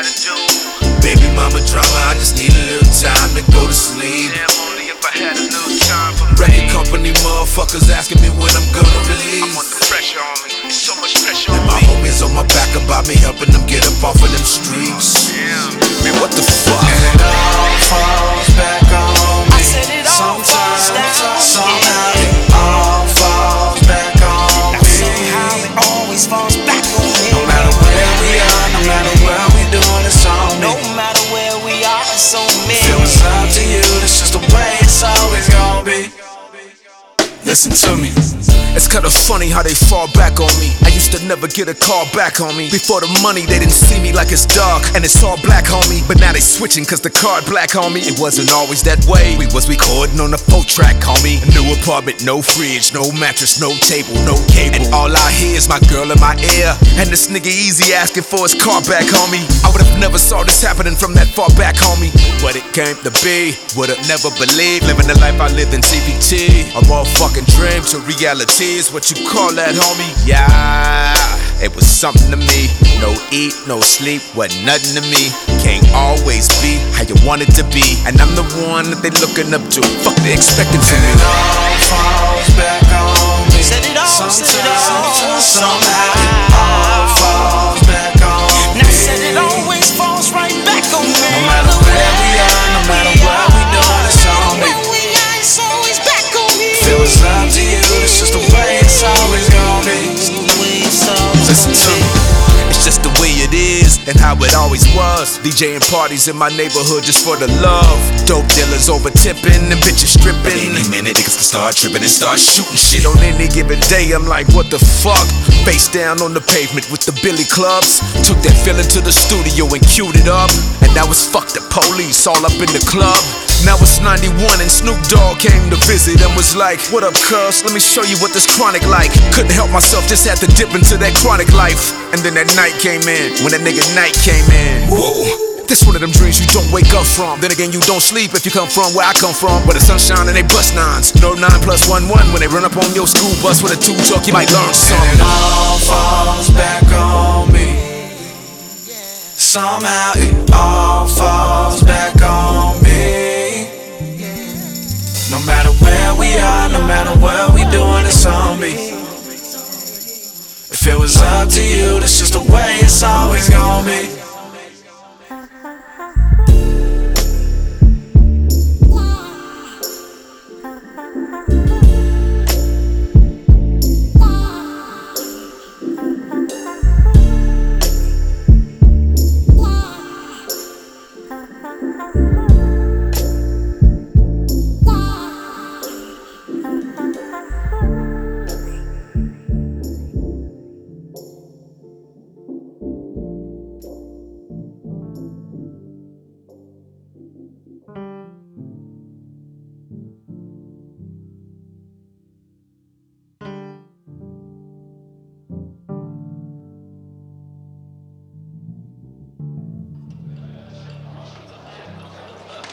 Baby mama drama, I just need a little time to go to sleep. Damn, only if I had a little time for me. Record company motherfuckers asking me when I'm gonna release. I want the pressure on me, it's so much pressure And on my me. homies on my back about me, helping them get up off of them streets. Man, what the fuck? And it all falls back on me. I said it all falls down. Somehow it all falls back on me. Somehow it always falls back on me. No matter where we are, no matter where we doing, it's on me. No matter where we are, it's on me. If it was up to you, that's just the way it's always gonna be. Listen to me. It's kinda funny how they fall back on me. I used to never get a call back on me. Before the money, they didn't see me like it's dark and it's all black on me. But now they switching cause the card black on me. It wasn't always that way. We was recording on a 4-track, homie. A new apartment, no fridge, no mattress, no table, no cable. And all I hear is my girl in my ear. And this nigga easy asking for his car back, homie. I would've never saw this happening from that far back, homie. But it came to be, would've never believed. Living the life I lived in CBT. A motherfucking dream to reality is what you call that, homie. Yeah, it was something to me. No eat, no sleep, wasn't nothing to me. Can't always be how you want it to be. And I'm the one that they looking up to. Fuck they expecting from And me. it all falls back on me. Said it all, said it all, Somehow it all falls back on me. Now said it always falls right back on me. No matter where we are, no matter what we doing, it's on me. Where we are, it's always back on me. If it was up to you, it's just the way it's always gonna be. Listen to me. It's just the way it is and how it always was. DJing parties in my neighborhood just for the love. Dope dealers over tipping and bitches stripping. Any minute niggas can start tripping and start shooting shit. On any given day, I'm like, what the fuck? Face down on the pavement with the Billy Clubs. Took that feeling to the studio and queued it up. And now it's fuck the police all up in the club. Now it's 91 and Snoop Dogg came to visit and was like, what up, cuz? Let me show you what this chronic like. Couldn't help myself, just had to dip into that chronic life. And then that night came in, when that nigga night came in. Whoa, this one of them dreams you don't wake up from. Then again, you don't sleep if you come from where I come from. Where the sunshine and they bust nines. No 9 + 1 1. When they run up on your school bus with a 2 truck, you might learn And something. it all falls back on me. Somehow it all falls back on me. No matter where we are, no matter what we doing, it's on me. If it was up to you, that's just the way it's always gonna be.